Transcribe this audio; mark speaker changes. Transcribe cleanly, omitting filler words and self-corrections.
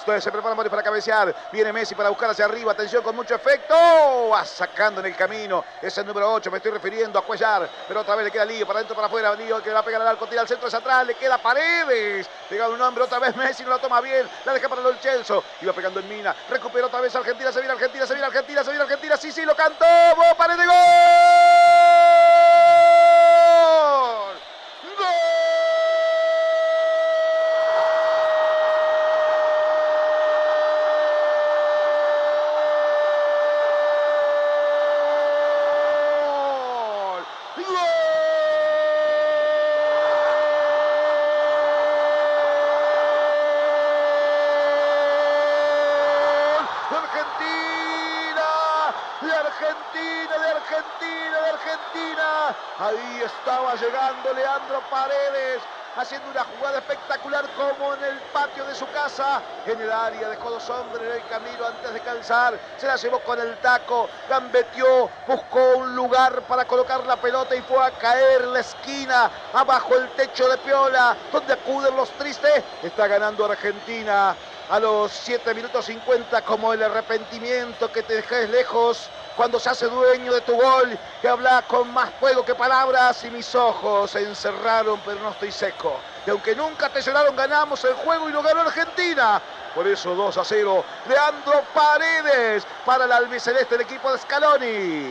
Speaker 1: Entonces se prepara Mori para cabecear. Viene Messi para buscar hacia arriba. Atención con mucho efecto. Va sacando en el camino. Es el número 8. Me estoy refiriendo a Cuellar. Pero otra vez le queda Lío. Para adentro, para afuera. Lío que va a pegar al arco. Tira al centro de atrás. Le queda Paredes. Pega un hombre. Otra vez Messi. No la toma bien. La deja para Lo Celso. Iba pegando en Mina. Recupera otra vez Argentina. Se viene Argentina. Se viene Argentina. Se viene Argentina. Sí, sí, lo cantó. Paredes. ¡Gol! De Argentina. Ahí estaba llegando Leandro Paredes, haciendo una jugada espectacular como en el patio de su casa. En el área dejó dos hombres en el camino antes de calzar. Se la llevó con el taco, gambeteó, buscó un lugar para colocar la pelota y fue a caer la esquina, abajo el techo de Piola, donde acuden los tristes. Está ganando Argentina a los 7 minutos 50, como el arrepentimiento que te dejes lejos cuando se hace dueño de tu gol, que habla con más fuego que palabras, y mis ojos se encerraron, pero no estoy seco. Y aunque nunca te lloraron, ganamos el juego y lo ganó Argentina. Por eso 2-0, Leandro Paredes para el albiceleste, el equipo de Scaloni.